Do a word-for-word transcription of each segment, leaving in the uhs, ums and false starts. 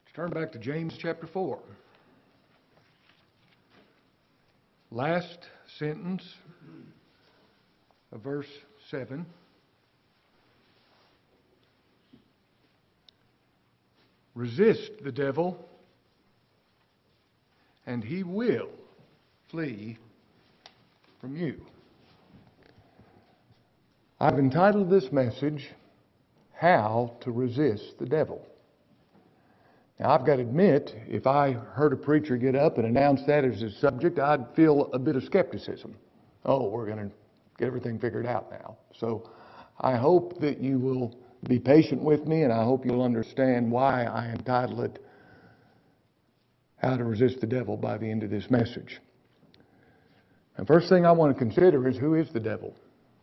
Let's turn back to James chapter four. Last sentence of verse seven. Resist the devil, and he will flee from you. I've entitled this message, How to Resist the Devil. Now, I've got to admit, if I heard a preacher get up and announce that as his subject, I'd feel a bit of skepticism. Oh, we're going to get everything figured out now. So I hope that you will be patient with me, and I hope you'll understand why I entitled it, How to Resist the Devil, by the end of this message. And first thing I want to consider is, who is the devil?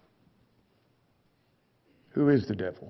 Who is the devil?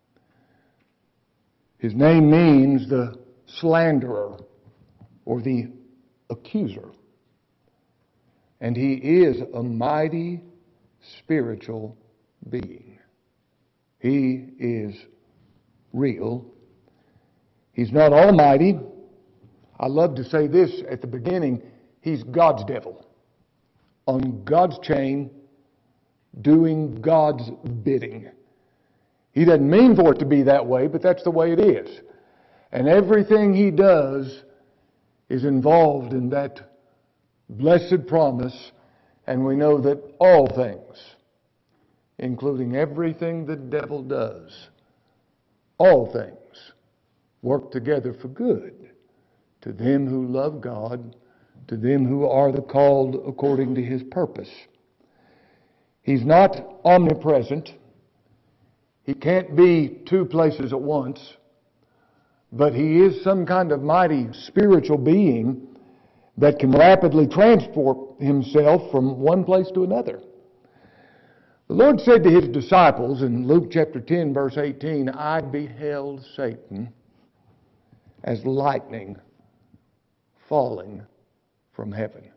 His name means the slanderer or the accuser. And he is a mighty spiritual being. He is real. He's not almighty. I love to say this at the beginning. He's God's devil. On God's chain, doing God's bidding. He doesn't mean for it to be that way, but that's the way it is. And everything he does is involved in that blessed promise, and we know that all things, including everything the devil does, all things work together for good to them who love God, to them who are the called according to his purpose. He's not omnipresent. He can't be two places at once, but he is some kind of mighty spiritual being that can rapidly transport himself from one place to another. The Lord said to his disciples in Luke chapter ten, verse eighteen, I beheld Satan as lightning falling from heaven.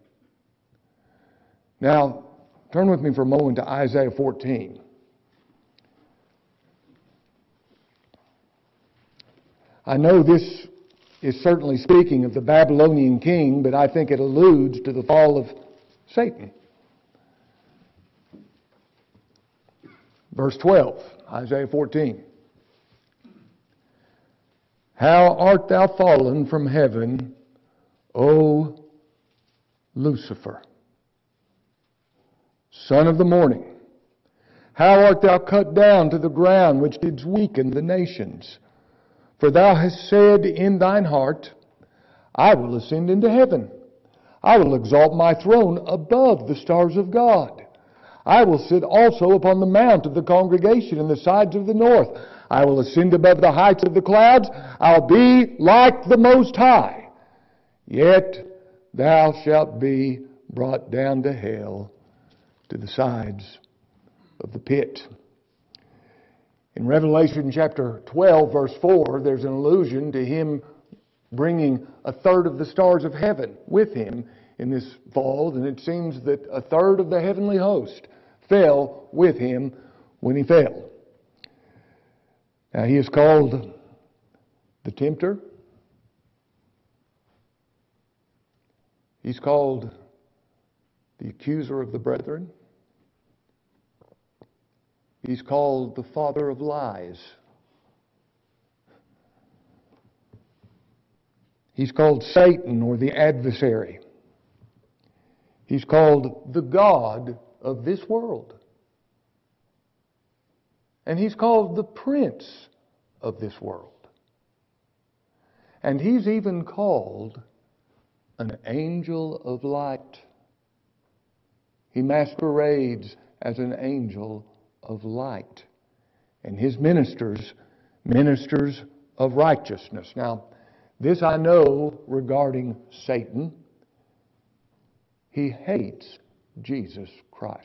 Now, turn with me for a moment to Isaiah fourteen. I know this is certainly speaking of the Babylonian king, but I think it alludes to the fall of Satan. Verse twelve, Isaiah fourteen. How art thou fallen from heaven, O Lucifer, son of the morning? How art thou cut down to the ground, which didst weaken the nations? For thou hast said in thine heart, I will ascend into heaven. I will exalt my throne above the stars of God. I will sit also upon the mount of the congregation in the sides of the north. I will ascend above the heights of the clouds. I'll be like the Most High. Yet thou shalt be brought down to hell, to the sides of the pit. In Revelation chapter twelve, verse four, there's an allusion to him bringing a third of the stars of heaven with him in this fall, and it seems that a third of the heavenly host fell with him when he fell. Now, he is called the tempter. He's called the accuser of the brethren. He's called the father of lies. He's called Satan, or the adversary. He's called the god of this world. And he's called the prince of this world. And he's even called an angel of light. He masquerades as an angel of light. And his ministers, ministers of righteousness. Now, this I know regarding Satan. He hates Jesus Christ.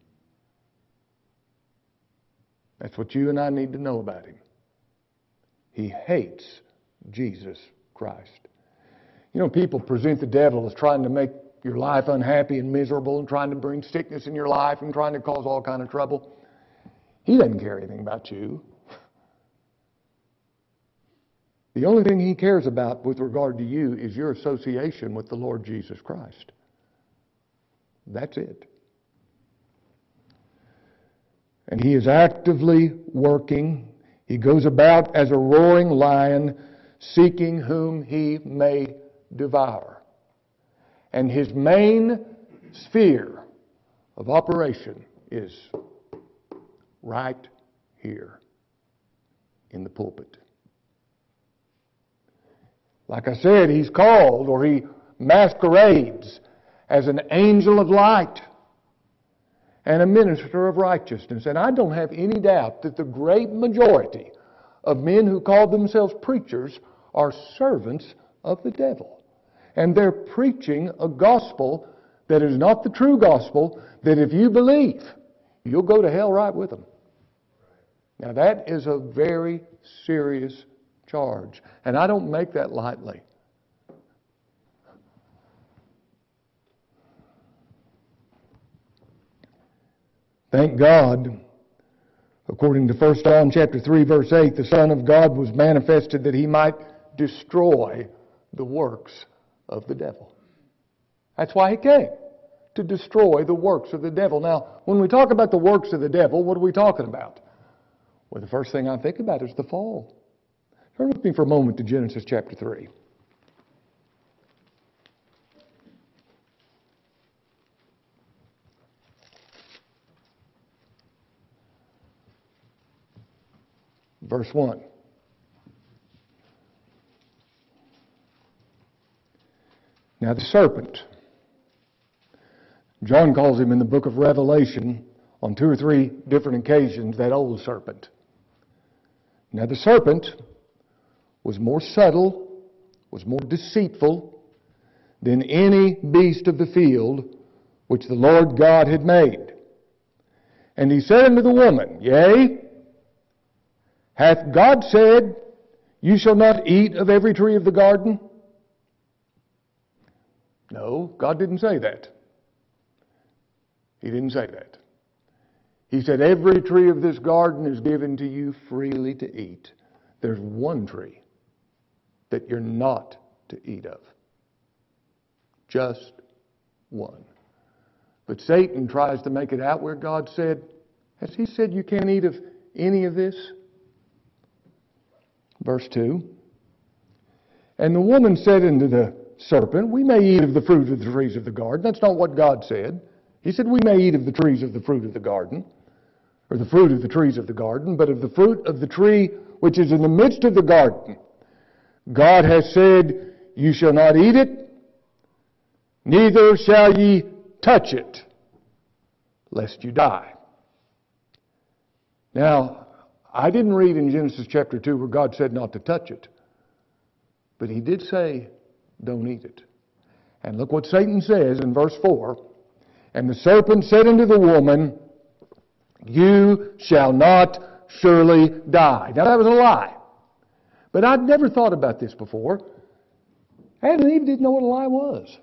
That's what you and I need to know about him. He hates Jesus Christ. You know, people present the devil as trying to make your life unhappy and miserable and trying to bring sickness in your life and trying to cause all kind of trouble. He doesn't care anything about you. The only thing He cares about with regard to you is your association with the Lord Jesus Christ. That's it. And He is actively working. He goes about as a roaring lion, seeking whom He may devour. And His main sphere of operation is right here in the pulpit. Like I said, He's called, or He masquerades as an angel of light and a minister of righteousness. And I don't have any doubt that the great majority of men who call themselves preachers are servants of the devil. And they're preaching a gospel that is not the true gospel, that if you believe, you'll go to hell right with them. Now that is a very serious charge. And I don't make that lightly. Thank God, according to First John chapter three, verse eight, the Son of God was manifested that He might destroy the works of the devil. That's why He came, to destroy the works of the devil. Now, when we talk about the works of the devil, what are we talking about? Well, the first thing I think about is the fall. Turn with me for a moment to Genesis chapter three. Verse one. Now the serpent, John calls him in the book of Revelation on two or three different occasions, that old serpent. Now the serpent was more subtle, was more deceitful than any beast of the field which the Lord God had made. And he said unto the woman, Yea, hath God said, You shall not eat of every tree of the garden? No, God didn't say that. He didn't say that. He said, Every tree of this garden is given to you freely to eat. There's one tree that you're not to eat of. Just one. But Satan tries to make it out where God said, Has He said you can't eat of any of this? Verse two. And the woman said unto the serpent, We may eat of the fruit of the trees of the garden. That's not what God said. He said, We may eat of the trees of the fruit of the garden, or the fruit of the trees of the garden, but of the fruit of the tree which is in the midst of the garden, God has said, You shall not eat it, neither shall ye touch it, lest you die. Now, I didn't read in Genesis chapter two where God said not to touch it, but He did say, Don't eat it. And look what Satan says in verse four. And the serpent said unto the woman, You shall not surely die. Now that was a lie. But I'd never thought about this before. Adam and Eve didn't know what a lie was.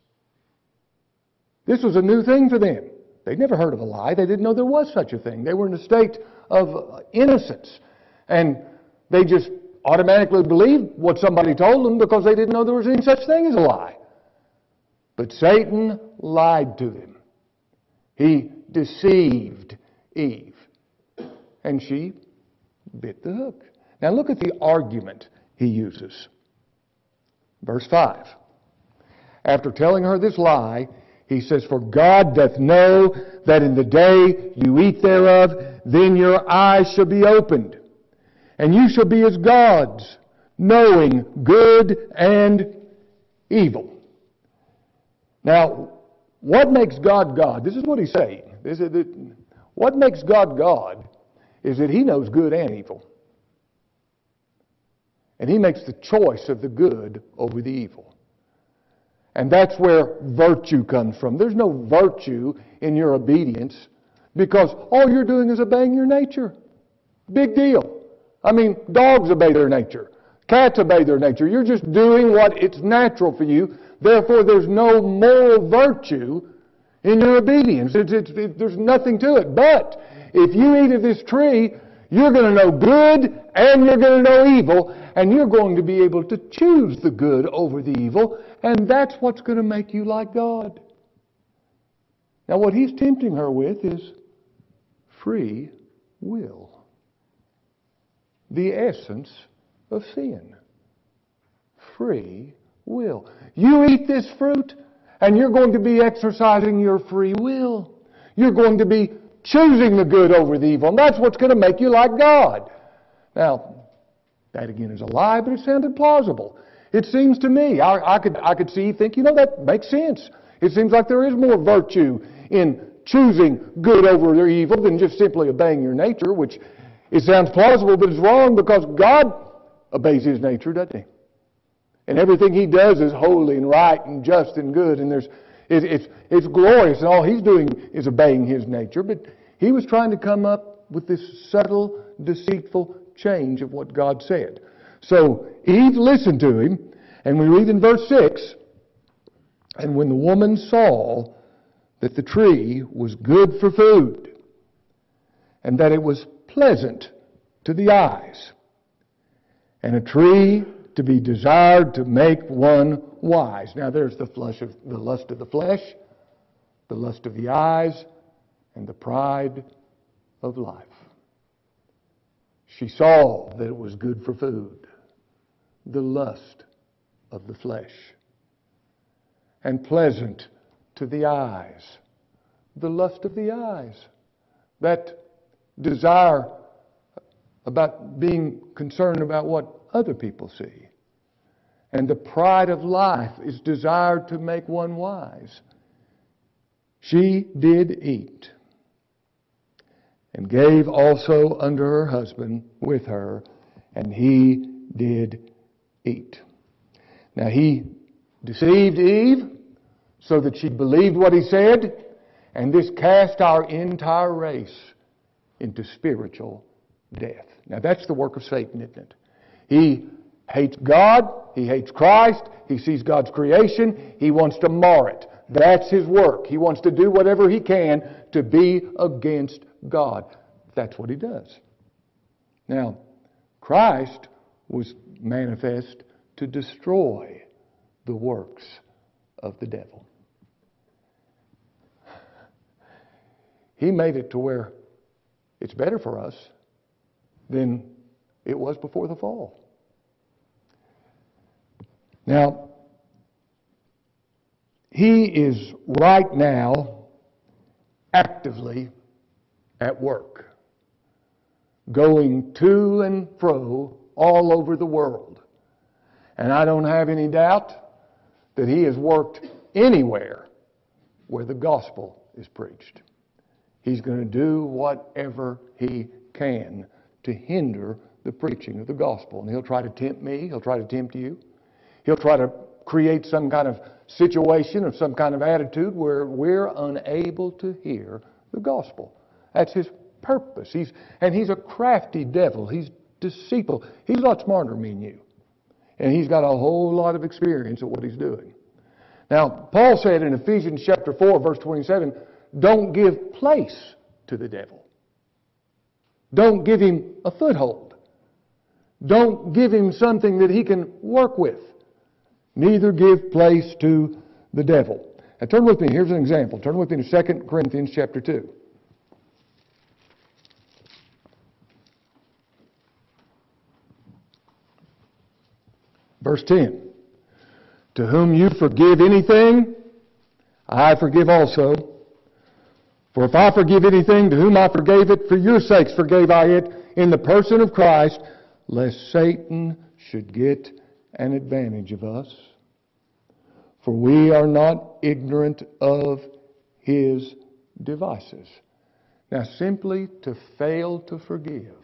This was a new thing for them. They'd never heard of a lie. They didn't know there was such a thing. They were in a state of innocence. And they just automatically believed what somebody told them because they didn't know there was any such thing as a lie. But Satan lied to them. He deceived Eve. And she bit the hook. Now look at the argument he uses. Verse five. After telling her this lie, he says, For God doth know that in the day you eat thereof, then your eyes shall be opened, and you shall be as gods, knowing good and evil. Now, what makes God God? This is what he's saying. This is the, what makes God God is that He knows good and evil. And He makes the choice of the good over the evil. And that's where virtue comes from. There's no virtue in your obedience because all you're doing is obeying your nature. Big deal. I mean, dogs obey their nature. Cats obey their nature. You're just doing what it's natural for you. Therefore, there's no moral virtue in your obedience. It's, it's, it, there's nothing to it. But if you eat of this tree, You're going to know good and you're going to know evil, and you're going to be able to choose the good over the evil, and that's what's going to make you like God. Now what he's tempting her with is free will. The essence of sin. Free will. You eat this fruit, and you're going to be exercising your free will. You're going to be choosing the good over the evil, and that's what's going to make you like God. Now, that again is a lie, but it sounded plausible. It seems to me, I, I could I could see, think, you know, that makes sense. It seems like there is more virtue in choosing good over their evil than just simply obeying your nature, which it sounds plausible, but it's wrong because God obeys His nature, doesn't He? And everything He does is holy and right and just and good, and there's it, it's it's glorious, and all He's doing is obeying His nature. But He was trying to come up with this subtle, deceitful change of what God said. So Eve listened to him, and we read in verse six, and when the woman saw that the tree was good for food, and that it was pleasant to the eyes, and a tree to be desired to make one wise. Now there's the flesh of the lust of the flesh, the lust of the eyes, and the pride of life. She saw that it was good for food, the lust of the flesh, and pleasant to the eyes, the lust of the eyes, that desire about being concerned about what other people see. And the pride of life is desired to make one wise. She did eat, and gave also unto her husband with her, and he did eat. Now he deceived Eve so that she believed what he said, and this cast our entire race into spiritual death. Now that's the work of Satan, isn't it? He hates God, he hates Christ, he sees God's creation, he wants to mar it. That's his work. He wants to do whatever he can to be against God. That's what he does. Now, Christ was manifest to destroy the works of the devil. He made it to where it's better for us than it was before the fall. Now, he is right now actively at work, going to and fro all over the world. And I don't have any doubt that he has worked anywhere where the gospel is preached. He's going to do whatever he can to hinder the preaching of the gospel. And he'll try to tempt me, he'll try to tempt you. He'll try to create some kind of situation or some kind of attitude where we're unable to hear the gospel. That's his purpose. He's, and he's a crafty devil. He's deceitful. He's a lot smarter than me and you. And he's got a whole lot of experience at what he's doing. Now, Paul said in Ephesians chapter four, verse twenty-seven, don't give place to the devil. Don't give him a foothold. Don't give him something that he can work with. Neither give place to the devil. Now turn with me, here's an example. Turn with me to Second Corinthians chapter two. Verse ten. To whom you forgive anything, I forgive also. For if I forgive anything, to whom I forgave it, for your sakes forgave I it, in the person of Christ, lest Satan should get an advantage of us. For we are not ignorant of his devices. Now, simply to fail to forgive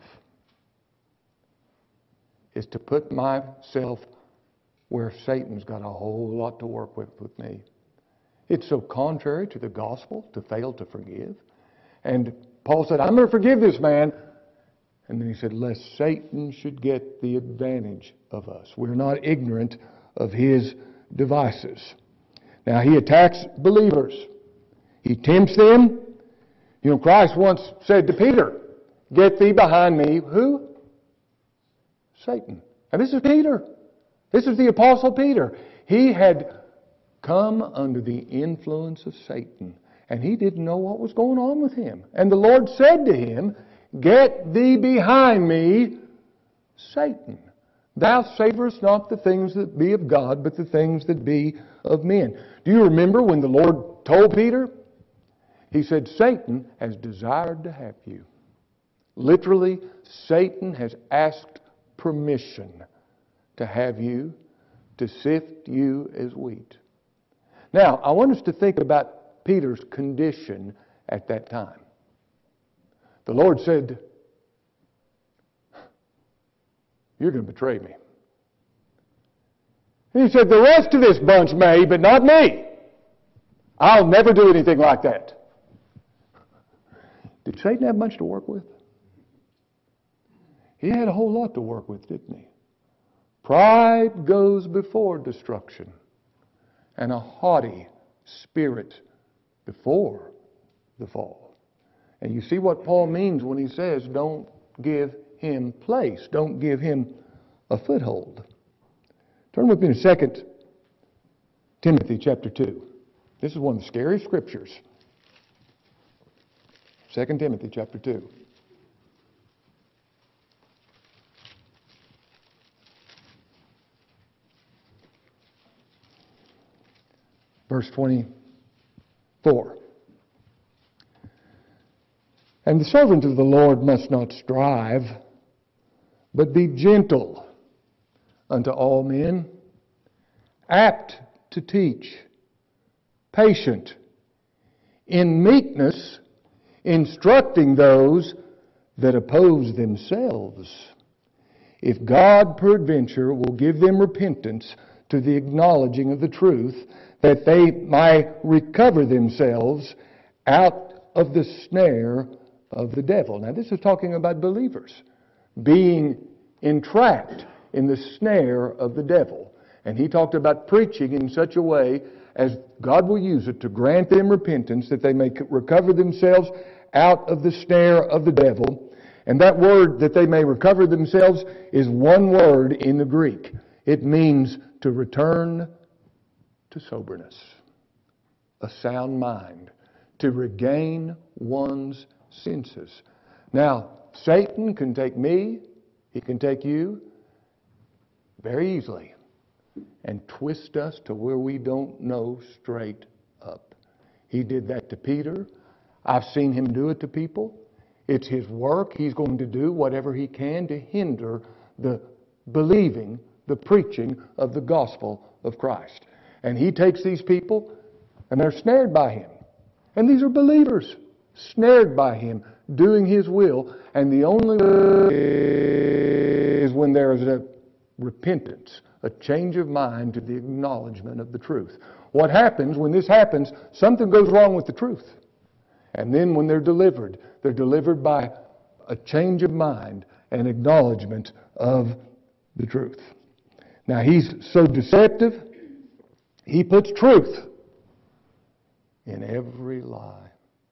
is to put myself where Satan's got a whole lot to work with with me. It's so contrary to the gospel to fail to forgive. And Paul said, I'm going to forgive this man. And then he said, lest Satan should get the advantage of us. We're not ignorant of his devices. Now, he attacks believers. He tempts them. You know, Christ once said to Peter, Get thee behind me. Who? Satan. And this is Peter. This is the Apostle Peter. He had come under the influence of Satan, and he didn't know what was going on with him. And the Lord said to him, Get thee behind me, Satan. Thou savorest not the things that be of God, but the things that be of men. Do you remember when the Lord told Peter? He said, Satan has desired to have you. Literally, Satan has asked permission to have you, to sift you as wheat. Now, I want us to think about Peter's condition at that time. The Lord said, You're going to betray me. And he said, The rest of this bunch may, but not me. I'll never do anything like that. Did Satan have much to work with? He had a whole lot to work with, didn't he? Pride goes before destruction, and a haughty spirit before the fall. And you see what Paul means when he says, don't give him place. Don't give him a foothold. Turn with me to Second Timothy chapter two. This is one of the scary scriptures. Second Timothy chapter two. Verse twenty-four. And the servant of the Lord must not strive, but be gentle unto all men, apt to teach, patient, in meekness, instructing those that oppose themselves, if God peradventure will give them repentance to the acknowledging of the truth, that they might recover themselves out of the snare of the devil. Now, this is talking about believers being entrapped in the snare of the devil. And he talked about preaching in such a way as God will use it to grant them repentance, that they may recover themselves out of the snare of the devil. And that word, that they may recover themselves, is one word in the Greek. It means to return to soberness, a sound mind, to regain one's senses. Now, Satan can take me, he can take you very easily and twist us to where we don't know straight up. He did that to Peter. I've seen him do it to people. It's his work. He's going to do whatever he can to hinder the believing, the preaching of the gospel of Christ. And he takes these people, and they're snared by him. And these are believers, snared by him, doing his will. And the only way is when there is a repentance, a change of mind to the acknowledgement of the truth. What happens when this happens, something goes wrong with the truth. And then when they're delivered, they're delivered by a change of mind and acknowledgement of the truth. Now, he's so deceptive, he puts truth in every lie.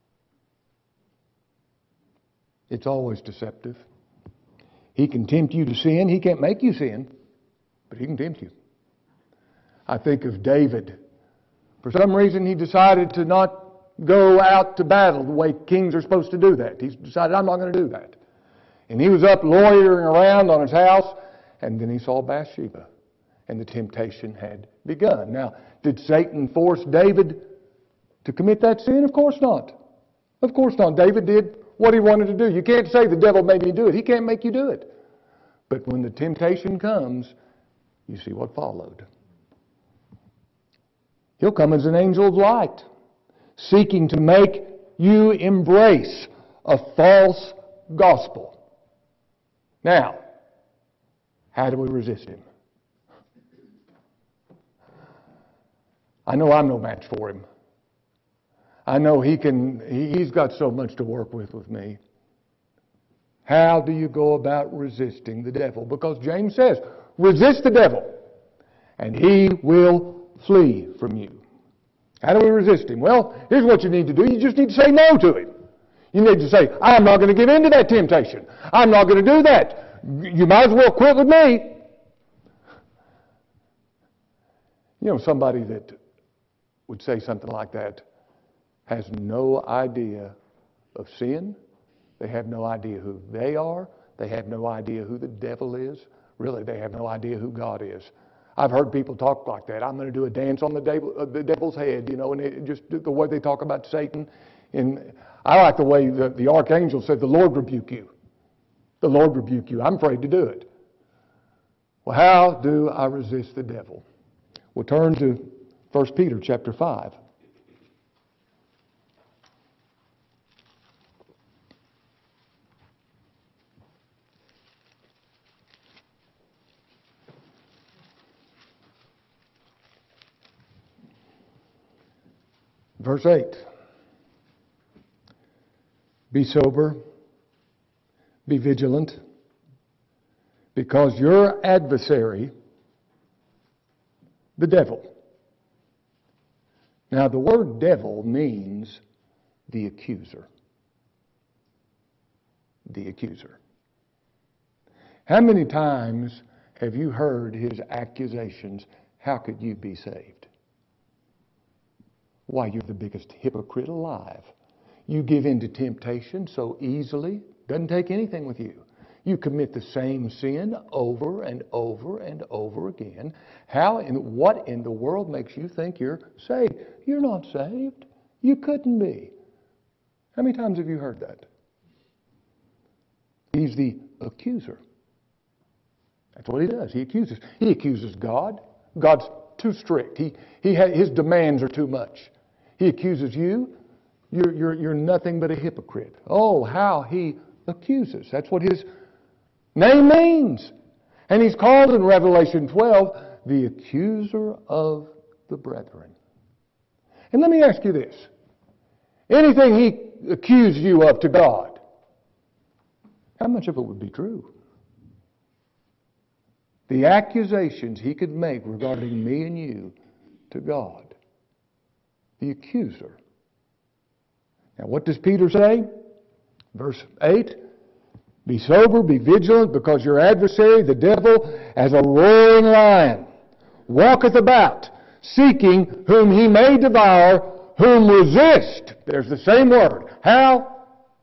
It's always deceptive. He can tempt you to sin. He can't make you sin, but he can tempt you. I think of David. For some reason, he decided to not go out to battle the way kings are supposed to do that. He decided, I'm not going to do that. And he was up loitering around on his house, and then he saw Bathsheba, and the temptation had begun. Now, did Satan force David to commit that sin? Of course not. Of course not. David did what he wanted to do. You can't say the devil made me do it. He can't make you do it. But when the temptation comes, you see what followed. He'll come as an angel of light, seeking to make you embrace a false gospel. Now, how do we resist him? I know I'm no match for him. I know he can, he's got so much to work with with me. How do you go about resisting the devil? Because James says, resist the devil, and he will flee from you. How do we resist him? Well, here's what you need to do. You just need to say no to him. You need to say, I'm not going to give in to that temptation. I'm not going to do that. You might as well quit with me. You know, somebody that would say something like that has no idea of sin. They have no idea who they are. They have no idea who the devil is. Really, they have no idea who God is. I've heard people talk like that. I'm going to do a dance on the, devil, uh, the devil's head, you know, and it, just the way they talk about Satan. And I like the way the, the archangel said, the Lord rebuke you. The Lord rebuke you. I'm afraid to do it. Well, how do I resist the devil? We'll turn to First Peter chapter five. Verse eight. Be sober, be vigilant, because your adversary, the devil. Now, the word devil means the accuser. The accuser. How many times have you heard his accusations, how could you be saved? Why, you're the biggest hypocrite alive. You give in to temptation so easily. Doesn't take anything with you. You commit the same sin over and over and over again. How and what in the world makes you think you're saved? You're not saved. You couldn't be. How many times have you heard that? He's the accuser. That's what he does. He accuses. He accuses God. God's too strict. He, he ha- his demands are too much. He accuses you. You're, you're, you're nothing but a hypocrite. Oh, how he accuses. That's what his name means. And he's called in Revelation twelve the accuser of the brethren. And let me ask you this. Anything he accused you of to God, how much of it would be true? The accusations he could make regarding me and you to God. The accuser. Now what does Peter say? Verse eight. Be sober, be vigilant, because your adversary, the devil, as a roaring lion, walketh about, seeking whom he may devour, whom resist. There's the same word. How?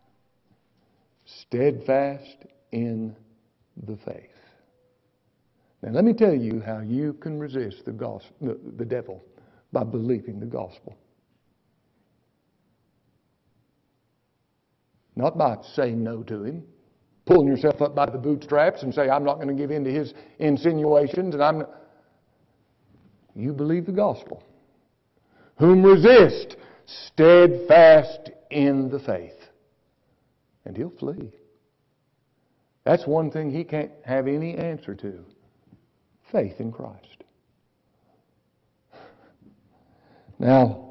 Steadfast in the faith. Now let me tell you how you can resist the gospel, the, the devil by believing the gospel. Not by saying no to him, pulling yourself up by the bootstraps and say, I'm not going to give in to his insinuations, and I'm not. You believe the gospel. Whom resist, steadfast in the faith. And he'll flee. That's one thing he can't have any answer to. Faith in Christ. Now,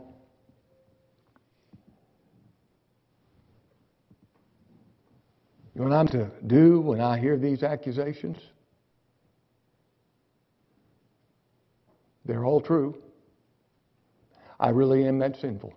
you know what I'm to do when I hear these accusations? They're all true. I really am that sinful.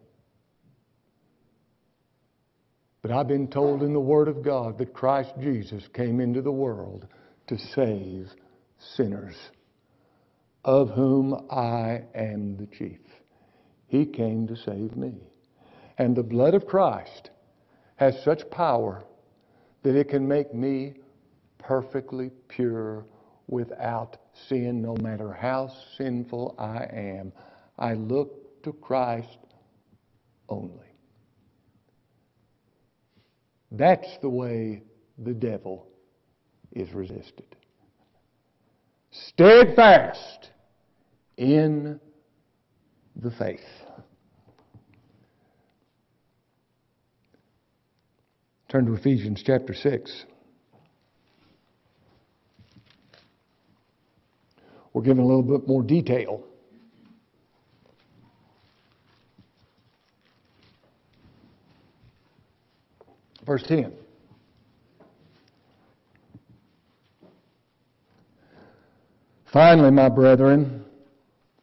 But I've been told in the Word of God that Christ Jesus came into the world to save sinners, of whom I am the chief. He came to save me. And the blood of Christ has such power that it can make me perfectly pure without sin, no matter how sinful I am. I look to Christ only. That's the way the devil is resisted. Steadfast in the faith. Turn to Ephesians chapter six. We're given a little bit more detail. Verse ten. Finally, my brethren,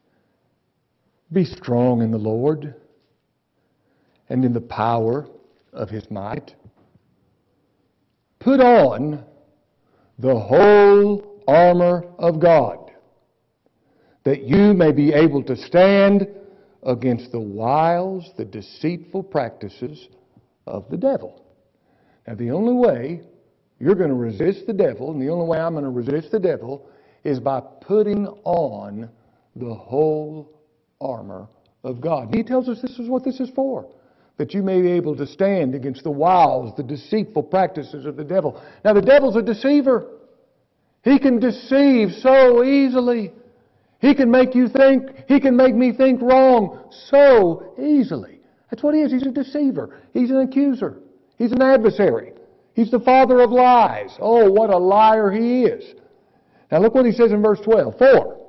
be strong in the Lord and in the power of his might. Put on the whole armor of God, that you may be able to stand against the wiles, the deceitful practices of the devil. Now, the only way you're going to resist the devil, and the only way I'm going to resist the devil, is by putting on the whole armor of God. He tells us this is what this is for, that you may be able to stand against the wiles, the deceitful practices of the devil. Now, the devil's a deceiver. He can deceive so easily. He can make you think, he can make me think wrong so easily. That's what he is. He's a deceiver. He's an accuser. He's an adversary. He's the father of lies. Oh, what a liar he is. Now look what he says in verse twelve. For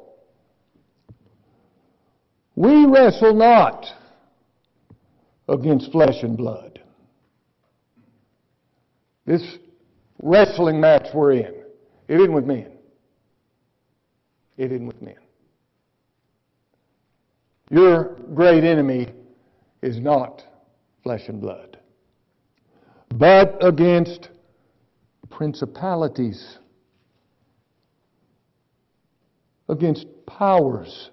we wrestle not against flesh and blood. This wrestling match we're in, it isn't with men. It isn't with men. Your great enemy is not flesh and blood, but against principalities, against powers,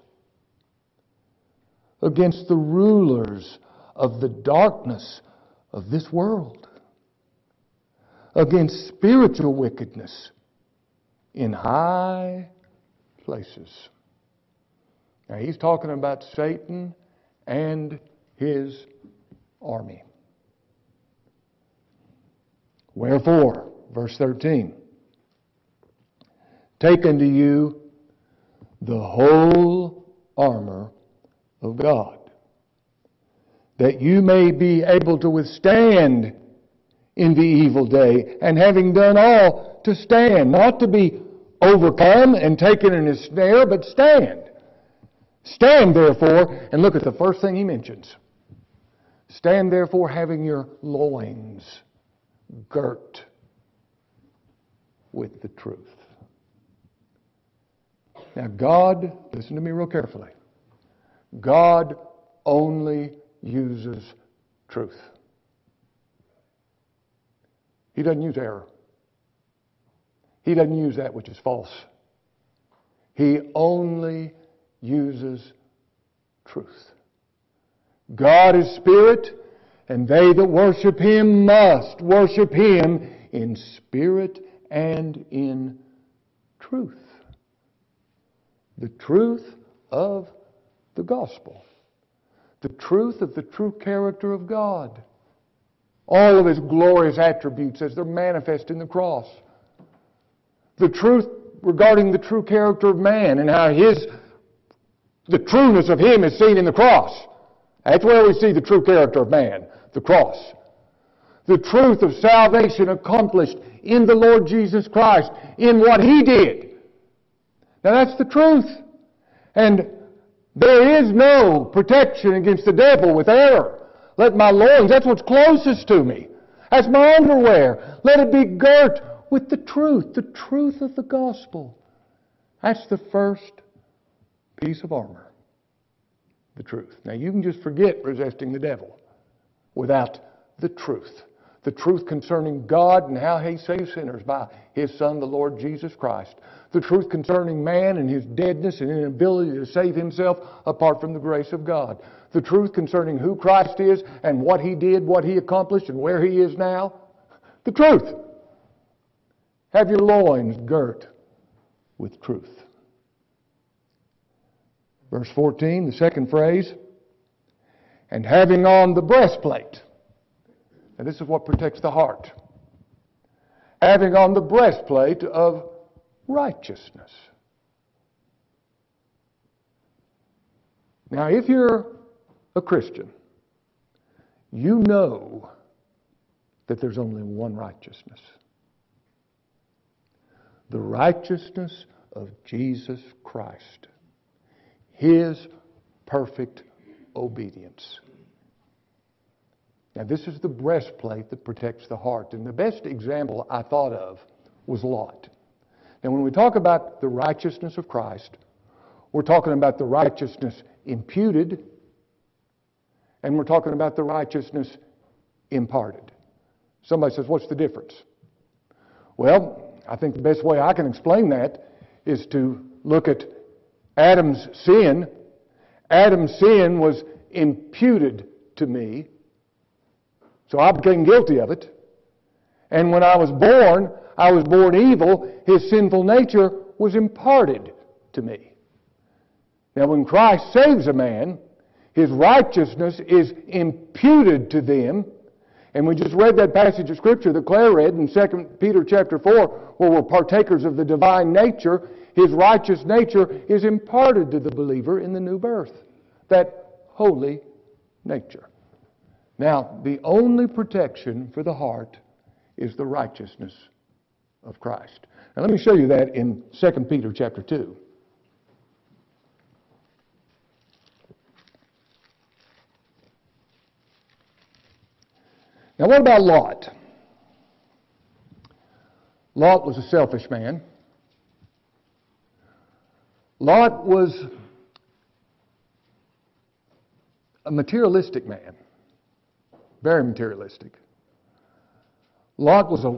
against the rulers of the darkness of this world, against spiritual wickedness in high places. Now he's talking about Satan and his army. Wherefore, verse thirteen, take unto you the whole armor of God, that you may be able to withstand in the evil day, and having done all, to stand, not to be overcome and taken in a snare, but stand. Stand therefore, and look at the first thing he mentions. Stand therefore having your loins girt with the truth. Now God, listen to me real carefully, God only uses truth. He doesn't use error. He doesn't use that which is false. He only uses truth. God is spirit, and they that worship Him must worship Him in spirit and in truth. The truth of the gospel. The truth of the true character of God. All of His glorious attributes as they're manifest in the cross. The truth regarding the true character of man and how His, the trueness of Him is seen in the cross. That's where we see the true character of man, the cross. The truth of salvation accomplished in the Lord Jesus Christ, in what He did. Now that's the truth. And there is no protection against the devil with error. Let my loins, that's what's closest to me. That's my underwear. Let it be girt with the truth, the truth of the gospel. That's the first piece of armor. The truth. Now you can just forget resisting the devil without the truth. The truth concerning God and how He saves sinners by His Son, the Lord Jesus Christ. The truth concerning man and his deadness and inability to save himself apart from the grace of God. The truth concerning who Christ is and what He did, what He accomplished, and where He is now. The truth. Have your loins girt with truth. Verse fourteen, the second phrase, and having on the breastplate. And this is what protects the heart. Having on the breastplate of righteousness. Now, if you're a Christian, you know that there's only one righteousness. The righteousness of Jesus Christ. His perfect obedience. Now, this is the breastplate that protects the heart. And the best example I thought of was Lot. Now, when we talk about the righteousness of Christ, we're talking about the righteousness imputed, and we're talking about the righteousness imparted. Somebody says, what's the difference? Well, I think the best way I can explain that is to look at Adam's sin. Adam's sin was imputed to me, so I became guilty of it. And when I was born, I was born evil. His sinful nature was imparted to me. Now, when Christ saves a man, His righteousness is imputed to them. And we just read that passage of Scripture that Claire read in Second Peter chapter four, where we're partakers of the divine nature. His righteous nature is imparted to the believer in the new birth. That holy nature. Now, the only protection for the heart is the righteousness of Christ. Now, let me show you that in Second Peter chapter two. Now, what about Lot? Lot was a selfish man. Lot was a materialistic man, very materialistic. Lot was a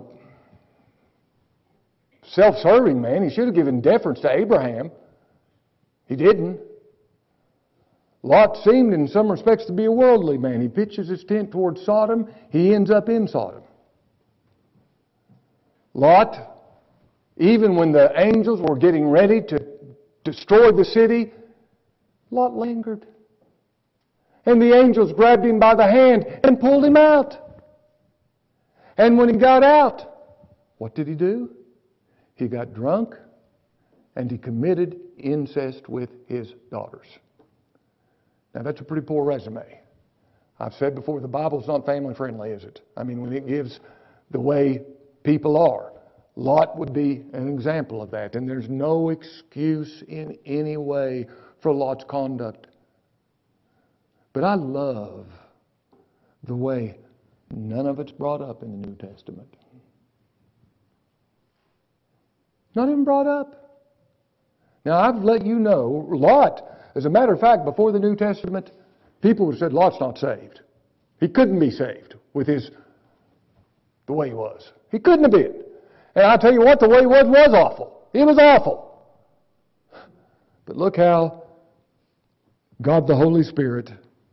self-serving man. He should have given deference to Abraham. He didn't. Lot seemed in some respects to be a worldly man. He pitches his tent towards Sodom. He ends up in Sodom. Lot, even when the angels were getting ready to destroy the city, Lot lingered. And the angels grabbed him by the hand and pulled him out. And when he got out, what did he do? He got drunk and he committed incest with his daughters. Now, that's a pretty poor resume. I've said before, the Bible's not family friendly, is it? I mean, when it gives the way people are. Lot would be an example of that, and there's no excuse in any way for Lot's conduct. But I love the way none of it's brought up in the New Testament. Not even brought up. Now, I've let you know, Lot, as a matter of fact, before the New Testament, people would have said, Lot's not saved. He couldn't be saved with his, the way he was. He couldn't have been. And I'll tell you what, the way he was was awful. It was awful. But look how God the Holy Spirit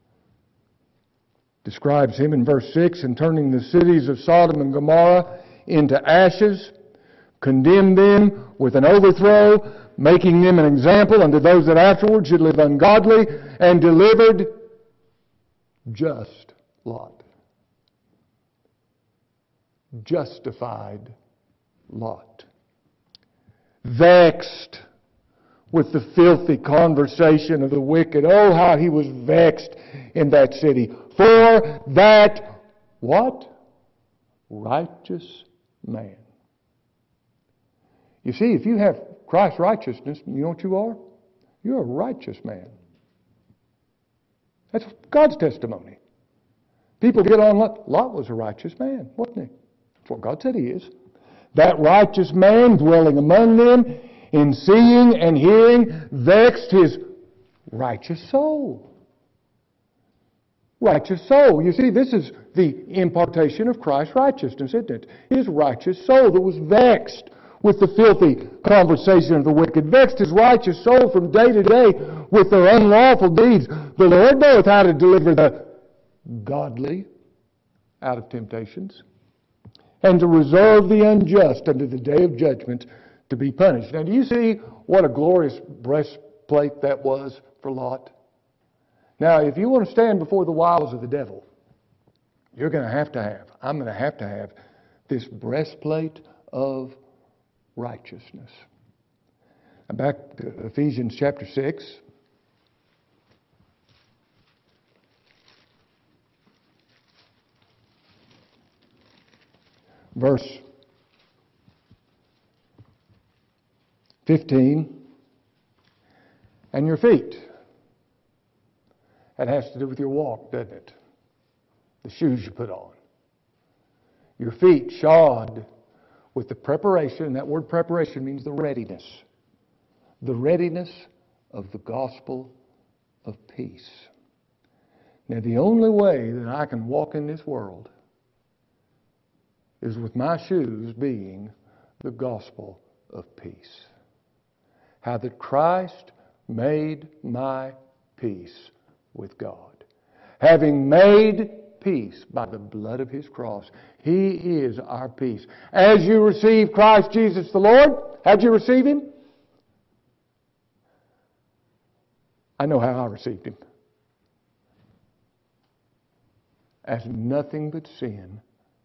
describes him in verse six, and turning the cities of Sodom and Gomorrah into ashes, condemned them with an overthrow, making them an example unto those that afterward should live ungodly, and delivered just Lot. Justified Lot. Vexed with the filthy conversation of the wicked. Oh, how he was vexed in that city. For that, what? Righteous man. You see, if you have Christ's righteousness, you know what you are? You're a righteous man. That's God's testimony. People get on, Lot, Lot was a righteous man, wasn't he? That's what God said he is. That righteous man dwelling among them, in seeing and hearing, vexed his righteous soul. Righteous soul. You see, this is the impartation of Christ's righteousness, isn't it? His righteous soul that was vexed with the filthy conversation of the wicked, vexed his righteous soul from day to day with their unlawful deeds. The Lord knoweth how to deliver the godly out of temptations, and to reserve the unjust unto the day of judgment to be punished. Now, do you see what a glorious breastplate that was for Lot? Now, if you want to stand before the wiles of the devil, you're going to have to have, I'm going to have to have this breastplate of righteousness. And back to Ephesians chapter six. Verse fifteen. And your feet. That has to do with your walk, doesn't it? The shoes you put on. Your feet shod with the preparation. That word preparation means the readiness. The readiness of the gospel of peace. Now, the only way that I can walk in this world is with my shoes being the gospel of peace. How that Christ made my peace with God. Having made peace by the blood of His cross. He is our peace. As you receive Christ Jesus the Lord, how'd you receive Him? I know how I received Him. As nothing but sin,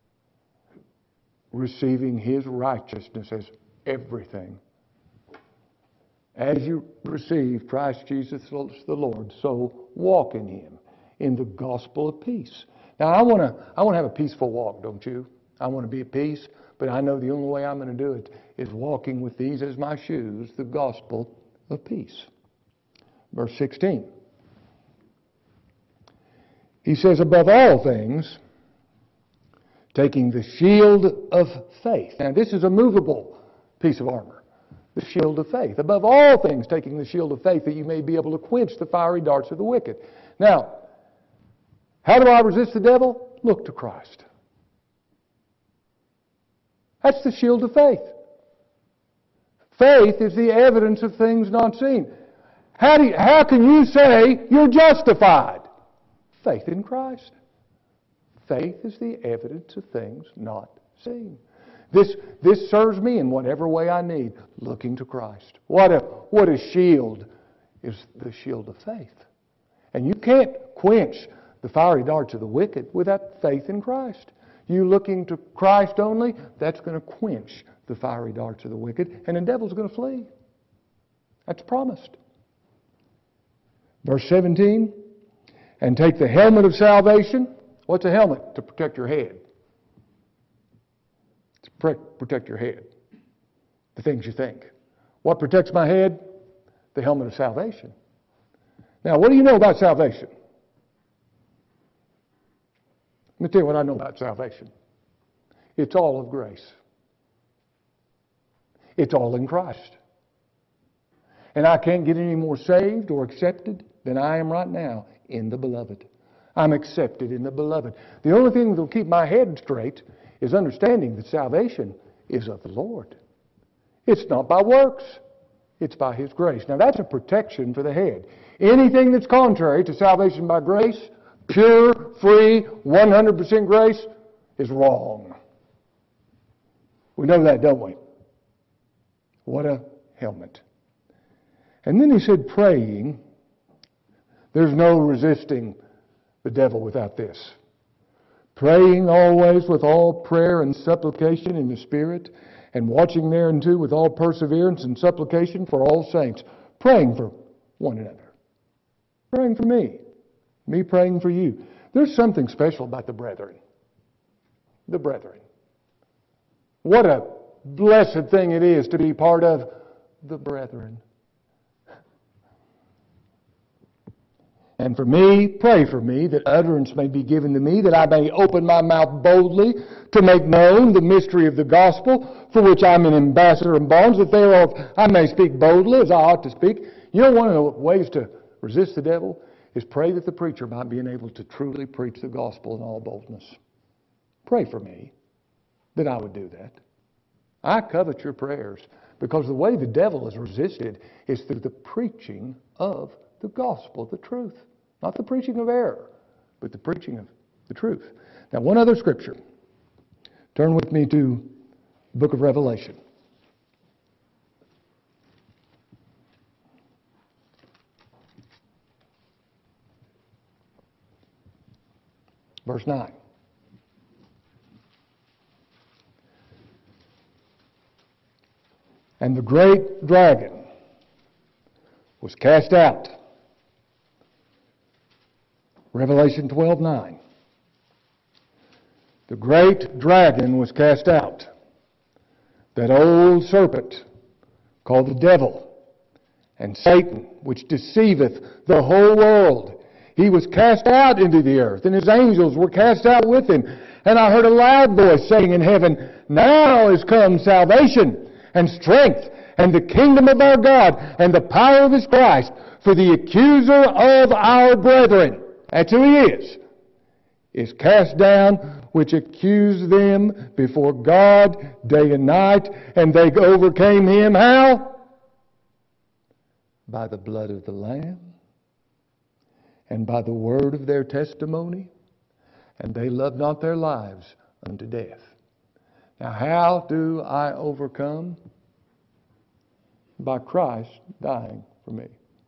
receiving His righteousness as everything. As you receive Christ Jesus the Lord, so walk in Him, in the gospel of peace. Now, I want to I want to have a peaceful walk, don't you? I want to be at peace, but I know the only way I'm going to do it is walking with these as my shoes, the gospel of peace. Verse sixteen. He says, above all things, taking the shield of faith. Now, this is a movable piece of armor. The shield of faith. Above all things, taking the shield of faith, that you may be able to quench the fiery darts of the wicked. Now, how do I resist the devil? Look to Christ. That's the shield of faith. Faith is the evidence of things not seen. How do you, how can you say you're justified? Faith in Christ. Faith is the evidence of things not seen. This, this serves me in whatever way I need, looking to Christ. What a, what a shield is the shield of faith. And you can't quench the fiery darts of the wicked without faith in Christ. You looking to Christ only, that's going to quench the fiery darts of the wicked, and the devil's going to flee. That's promised. Verse seventeen, and take the helmet of salvation. What's a helmet? To protect your head. To protect your head. The things you think. What protects my head? The helmet of salvation. Now, what do you know about salvation? Let me tell you what I know about salvation. It's all of grace. It's all in Christ. And I can't get any more saved or accepted than I am right now in the Beloved. I'm accepted in the Beloved. The only thing that will keep my head straight is understanding that salvation is of the Lord. It's not by works. It's by His grace. Now that's a protection for the head. Anything that's contrary to salvation by grace, pure, free, one hundred percent grace, is wrong. We know that, don't we? What a helmet. And then he said, praying. There's no resisting the devil without this. Praying always with all prayer and supplication in the Spirit, and watching thereunto with all perseverance and supplication for all saints. Praying for one another. Praying for me. Me praying for you. There's something special about the brethren. The brethren. What a blessed thing it is to be part of the brethren. And for me, pray for me, that utterance may be given to me, that I may open my mouth boldly to make known the mystery of the gospel, for which I'm an ambassador in bonds, that thereof I may speak boldly as I ought to speak. You know, one of the ways to resist the devil is pray that the preacher might be enabled to truly preach the gospel in all boldness. Pray for me that I would do that. I covet your prayers, because the way the devil is resisted is through the preaching of the gospel, the truth. Not the preaching of error, but the preaching of the truth. Now, one other scripture. Turn with me to the book of Revelation. Verse nine. And the great dragon was cast out. Revelation twelve nine. The great dragon was cast out. That old serpent called the devil and Satan, which deceiveth the whole world. He was cast out into the earth, and his angels were cast out with him. And I heard a loud voice saying in heaven, Now is come salvation and strength and the kingdom of our God and the power of His Christ. For the accuser of our brethren, that's who he is, is cast down, which accused them before God day and night, and they overcame him. How? By the blood of the Lamb and by the word of their testimony, and they loved not their lives unto death. Now, how do I overcome? By Christ dying for me.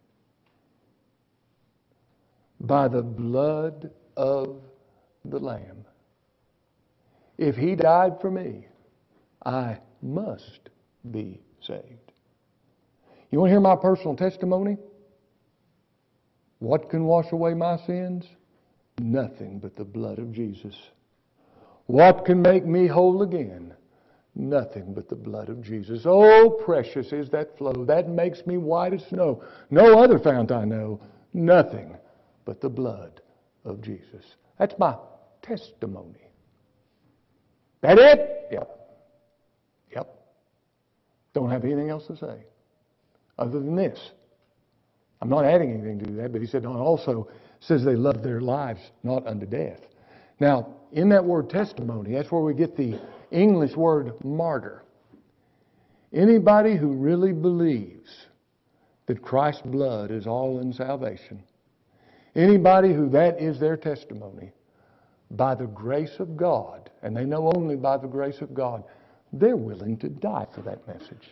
By the blood of the Lamb. If he died for me, I must be saved. You want to hear my personal testimony? What can wash away my sins? Nothing but the blood of Jesus. What can make me whole again? Nothing but the blood of Jesus. Oh, precious is that flow. That makes me white as snow. No other fount I know. Nothing but the blood of Jesus. That's my testimony. That it? Yep. Yep. Don't have anything else to say other than this. I'm not adding anything to that, but he said, no, also says they love their lives not unto death. Now, in that word testimony, that's where we get the English word martyr. Anybody who really believes that Christ's blood is all in salvation, anybody who that is their testimony, by the grace of God, and they know only by the grace of God, they're willing to die for that message.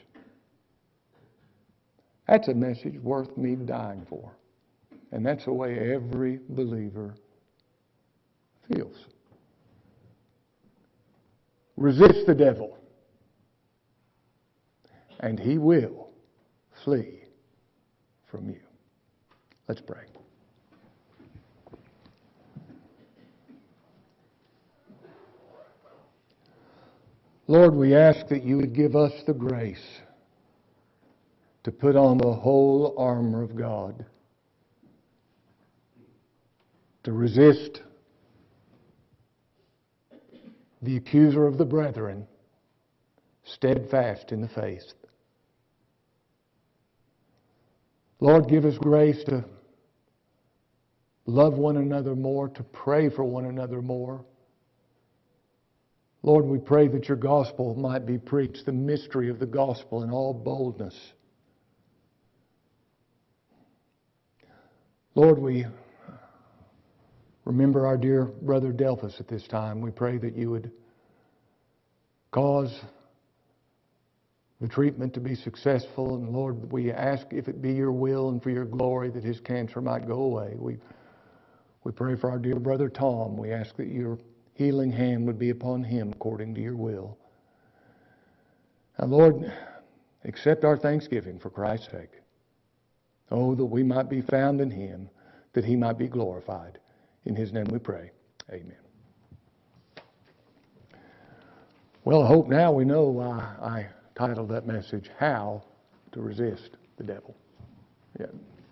That's a message worth me dying for. And that's the way every believer feels. Resist the devil, and he will flee from you. Let's pray. Lord, we ask that you would give us the grace to put on the whole armor of God, to resist the accuser of the brethren, steadfast in the faith. Lord, give us grace to love one another more, to pray for one another more. Lord, we pray that your gospel might be preached, the mystery of the gospel in all boldness. Lord, we remember our dear brother Delphus at this time. We pray that you would cause the treatment to be successful. And Lord, we ask if it be your will and for your glory that his cancer might go away. We, we pray for our dear brother Tom. We ask that your healing hand would be upon him according to your will. And Lord, accept our thanksgiving for Christ's sake. Oh, that we might be found in him, that he might be glorified. In his name we pray. Amen. Well, I hope now we know why I titled that message, How to Resist the Devil. Yeah.